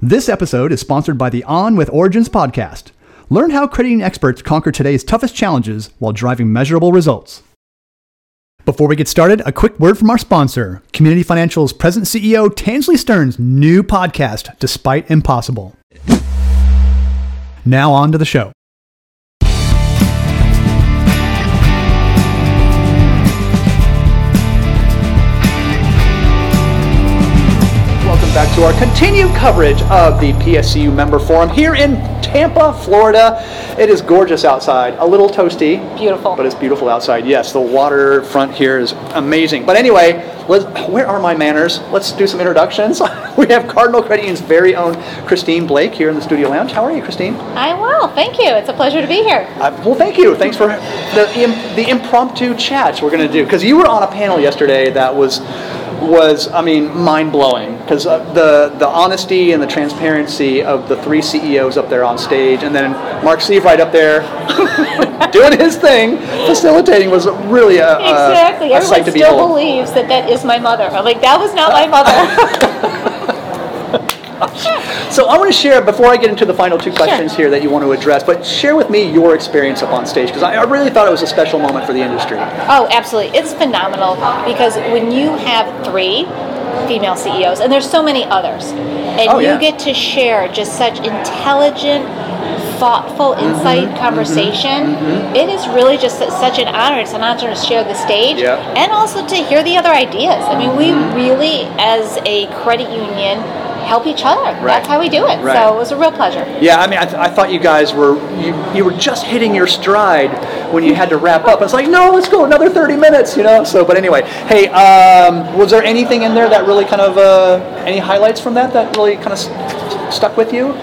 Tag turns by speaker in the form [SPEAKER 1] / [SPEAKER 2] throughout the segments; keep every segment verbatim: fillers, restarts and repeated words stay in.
[SPEAKER 1] This episode is sponsored by the On with Origins podcast. Learn how credit union experts conquer today's toughest challenges while driving measurable results. Before we get started, a quick word from our sponsor, Community Financial's President C E O Tansley Stearns' new podcast, Despite Impossible. Now on to the show. Back to our continued coverage of the P S C U Member Forum here in Tampa, Florida. It is gorgeous outside, a little toasty.
[SPEAKER 2] Beautiful.
[SPEAKER 1] But it's beautiful outside. Yes, the waterfront here is amazing. But anyway, let's, where are my manners? Let's do some introductions. We have Cardinal Credit Union's very own Christine Blake here in the studio lounge. How are you, Christine?
[SPEAKER 2] I'm well, thank you. It's a pleasure to be here.
[SPEAKER 1] Uh, well, thank you. Thanks for the, the impromptu chats we're going to do. Because you were on a panel yesterday that was... was, I mean, mind-blowing, because uh, the the honesty and the transparency of the three C E Os up there on stage, and then Mark Seabright up there doing his thing, facilitating, was really a,
[SPEAKER 2] exactly.
[SPEAKER 1] a, a
[SPEAKER 2] Everyone
[SPEAKER 1] sight to
[SPEAKER 2] still
[SPEAKER 1] behold.
[SPEAKER 2] believes that that is my mother. I'm like, that was not my mother.
[SPEAKER 1] So I want to share, before I get into the final two questions
[SPEAKER 2] Sure.
[SPEAKER 1] here that you want to address, but share with me your experience up on stage, because I, I really thought it was a special moment for the industry.
[SPEAKER 2] Oh, absolutely. It's phenomenal, because when you have three female C E Os, and there's so many others, and
[SPEAKER 1] Oh,
[SPEAKER 2] you
[SPEAKER 1] yeah.
[SPEAKER 2] get to share just such intelligent, thoughtful, insight
[SPEAKER 1] Mm-hmm,
[SPEAKER 2] conversation,
[SPEAKER 1] mm-hmm.
[SPEAKER 2] it is really just such an honor. It's an honor to share the stage,
[SPEAKER 1] Yeah.
[SPEAKER 2] and also to hear the other ideas. I mean, we
[SPEAKER 1] Mm-hmm.
[SPEAKER 2] really, as a credit union, help each other.
[SPEAKER 1] Right.
[SPEAKER 2] That's how we do it.
[SPEAKER 1] Right.
[SPEAKER 2] So it was a real pleasure.
[SPEAKER 1] Yeah, I mean, I, th- I thought you guys were, you, you were just hitting your stride when you had to wrap up. It's like, no, let's go another thirty minutes, you know? So, but anyway, hey, um, was there anything in there that really kind of, uh, any highlights from that that really kind of st- stuck with you?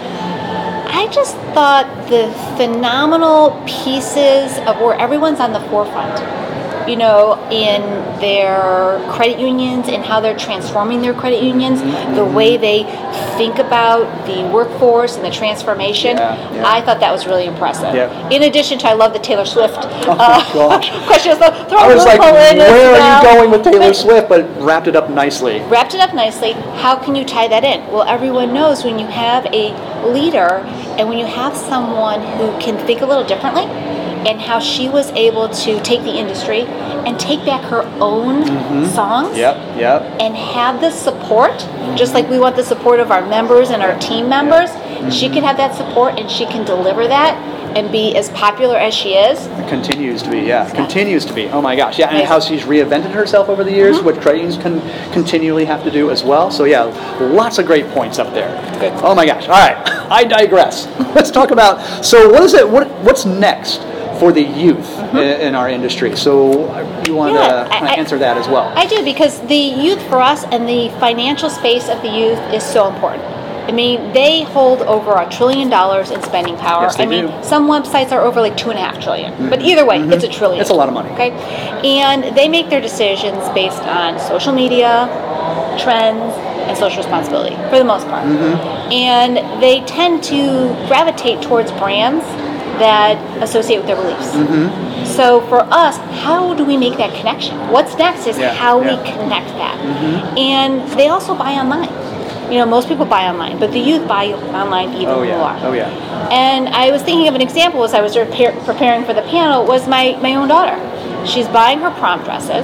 [SPEAKER 2] I just thought the phenomenal pieces of where everyone's on the forefront, you know, in their credit unions and how they're transforming their credit unions, the way they think about the workforce and the transformation.
[SPEAKER 1] Yeah, yeah.
[SPEAKER 2] I thought that was really impressive.
[SPEAKER 1] Yeah.
[SPEAKER 2] In addition to, I love the Taylor Swift
[SPEAKER 1] Oh,
[SPEAKER 2] uh,
[SPEAKER 1] gosh.
[SPEAKER 2] questions. Throw
[SPEAKER 1] I was like,
[SPEAKER 2] in
[SPEAKER 1] where
[SPEAKER 2] as
[SPEAKER 1] are you
[SPEAKER 2] well.
[SPEAKER 1] going with Taylor
[SPEAKER 2] But-
[SPEAKER 1] Swift? But wrapped it up nicely.
[SPEAKER 2] Wrapped it up nicely. How can you tie that in? Well, everyone knows when you have a leader and when you have someone who can think a little differently, and how she was able to take the industry and take back her own
[SPEAKER 1] Mm-hmm.
[SPEAKER 2] songs
[SPEAKER 1] Yep, yep.
[SPEAKER 2] and have the support, just like we want the support of our members and our team members.
[SPEAKER 1] Mm-hmm.
[SPEAKER 2] She can have that support and she can deliver that and be as popular as she is.
[SPEAKER 1] It continues to be, yeah. Continues to be. Oh my gosh, yeah. And
[SPEAKER 2] Amazing.
[SPEAKER 1] how she's reinvented herself over the years,
[SPEAKER 2] Mm-hmm.
[SPEAKER 1] which credit unions can continually have to do as well. So yeah, lots of great points up there.
[SPEAKER 2] Good.
[SPEAKER 1] Oh my gosh. All right, I digress. Let's talk about. So what is it? What what's next for the youth
[SPEAKER 2] Mm-hmm.
[SPEAKER 1] in, in our industry? So you want
[SPEAKER 2] Yeah,
[SPEAKER 1] to kind
[SPEAKER 2] I-
[SPEAKER 1] of answer that as well?
[SPEAKER 2] I do, because the youth for us and the financial space of the youth is so important. I mean, they hold over a trillion dollars in spending power.
[SPEAKER 1] Yes, they
[SPEAKER 2] I mean,
[SPEAKER 1] do.
[SPEAKER 2] some websites are over like two and a half trillion. But either way, it's a trillion.
[SPEAKER 1] It's a lot of money.
[SPEAKER 2] Okay, and they make their decisions based on social media, trends, and social responsibility for the most part.
[SPEAKER 1] Mm-hmm.
[SPEAKER 2] And they tend to gravitate towards brands that associate with their beliefs.
[SPEAKER 1] Mm-hmm.
[SPEAKER 2] So for us, how do we make that connection? What's next is
[SPEAKER 1] Yeah,
[SPEAKER 2] how
[SPEAKER 1] yeah.
[SPEAKER 2] we connect that.
[SPEAKER 1] Mm-hmm.
[SPEAKER 2] And they also buy online. You know, most people buy online, but the youth buy online even
[SPEAKER 1] Oh yeah.
[SPEAKER 2] more.
[SPEAKER 1] Oh yeah.
[SPEAKER 2] And I was thinking of an example as I was prepare- preparing for the panel was my, my own daughter. She's buying her prom dresses.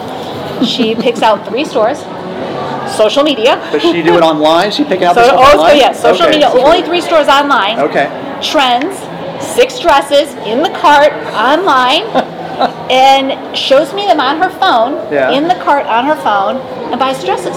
[SPEAKER 2] She picks out three stores. Social media.
[SPEAKER 1] Does she do it online? She picking out
[SPEAKER 2] So,
[SPEAKER 1] the stuff
[SPEAKER 2] oh, so
[SPEAKER 1] online?
[SPEAKER 2] yeah, social
[SPEAKER 1] Okay.
[SPEAKER 2] media. Only three stores online.
[SPEAKER 1] Okay.
[SPEAKER 2] Trends, six dresses in the cart online, and shows me them on her phone,
[SPEAKER 1] Yeah.
[SPEAKER 2] in the cart on her phone, and buys dresses.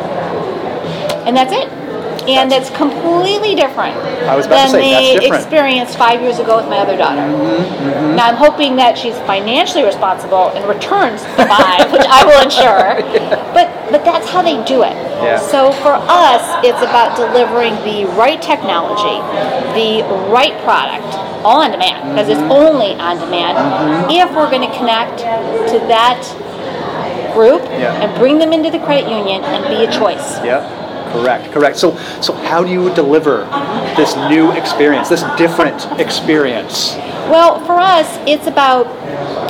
[SPEAKER 2] And that's it. And
[SPEAKER 1] That's-
[SPEAKER 2] that's completely different
[SPEAKER 1] I was about to
[SPEAKER 2] than
[SPEAKER 1] say, that's
[SPEAKER 2] the
[SPEAKER 1] different.
[SPEAKER 2] experience five years ago with my other daughter.
[SPEAKER 1] Mm-hmm,
[SPEAKER 2] Now I'm hoping that she's financially responsible and returns the buy, which I will ensure. But but that's how they do it.
[SPEAKER 1] Yeah.
[SPEAKER 2] So for us, it's about delivering the right technology, the right product, all on demand, because
[SPEAKER 1] Mm-hmm.
[SPEAKER 2] it's only on demand. If we're going to connect to that group
[SPEAKER 1] Yeah.
[SPEAKER 2] and bring them into the credit union and be a choice.
[SPEAKER 1] Yep. Correct, correct. So, so how do you deliver this new experience, this different experience?
[SPEAKER 2] Well, for us, it's about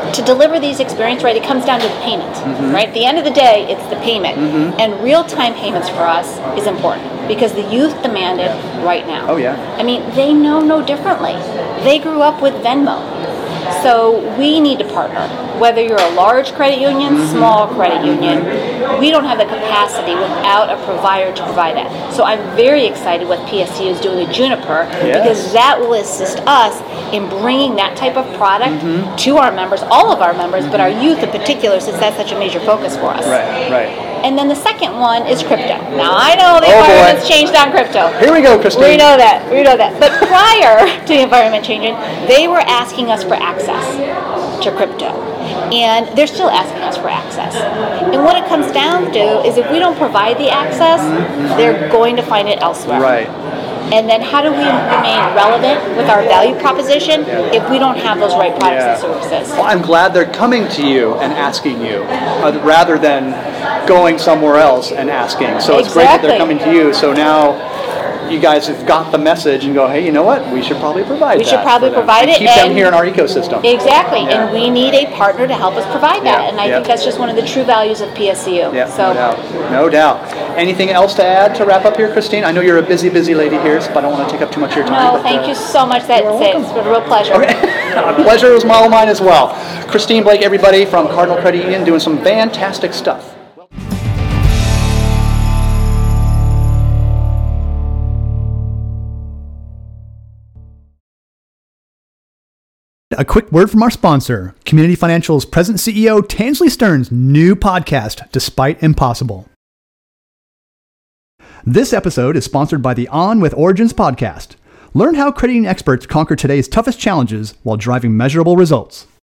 [SPEAKER 2] to deliver these experiences, right, it comes down to the payment, mm-hmm. right? At the end of the day, it's the payment. Mm-hmm. And real-time payments for us is important because the youth demand it right now.
[SPEAKER 1] Oh, yeah.
[SPEAKER 2] I mean, they know no differently. They grew up with Venmo. So we need to partner. Whether you're a large credit union, mm-hmm. small credit union, we don't have the capacity without a provider to provide that. So I'm very excited what P S C is doing with Juniper yes. because that will assist us in bringing that type of product mm-hmm. to our members, all of our members, mm-hmm. but our youth in particular, since that's such a major focus for us.
[SPEAKER 1] Right, right.
[SPEAKER 2] And then the second one is crypto. Now I know the
[SPEAKER 1] oh
[SPEAKER 2] environment's boy. changed on crypto.
[SPEAKER 1] Here we go, Christine.
[SPEAKER 2] We know that. We know that. But prior to the environment changing, they were asking us for access to crypto. And they're still asking us for access. And what it comes down to is if we don't provide the access, mm-hmm. they're going to find it elsewhere.
[SPEAKER 1] Right.
[SPEAKER 2] And then how do we remain relevant with our value proposition if we don't have those right products yeah. and services?
[SPEAKER 1] Well, I'm glad they're coming to you and asking you uh, rather than going somewhere else and asking. So it's
[SPEAKER 2] exactly.
[SPEAKER 1] great that they're coming to you. So now you guys have got the message and go, hey, you know what? We should probably provide
[SPEAKER 2] we
[SPEAKER 1] that.
[SPEAKER 2] We should probably provide
[SPEAKER 1] and
[SPEAKER 2] it.
[SPEAKER 1] Keep
[SPEAKER 2] and
[SPEAKER 1] them here in our ecosystem.
[SPEAKER 2] Exactly.
[SPEAKER 1] Yeah.
[SPEAKER 2] And we need a partner to help us provide that.
[SPEAKER 1] Yeah.
[SPEAKER 2] And I
[SPEAKER 1] yeah.
[SPEAKER 2] think that's just one of the true values of P S C U.
[SPEAKER 1] Yeah,
[SPEAKER 2] so.
[SPEAKER 1] no doubt. No doubt. Anything else to add to wrap up here, Christine? I know you're a busy, busy lady here, so I don't want to take up too much of your time.
[SPEAKER 2] No, but, thank uh, you so much. That's it. It's been a real pleasure.
[SPEAKER 1] Okay. A pleasure was all mine as well. Christine Blake, everybody from Cardinal Credit Union, doing some fantastic stuff. A quick word from our sponsor, Community Financial's President C E O Tansley Stearns' new podcast, Despite Impossible. This episode is sponsored by the On with Origins podcast. Learn how credit union experts conquer today's toughest challenges while driving measurable results.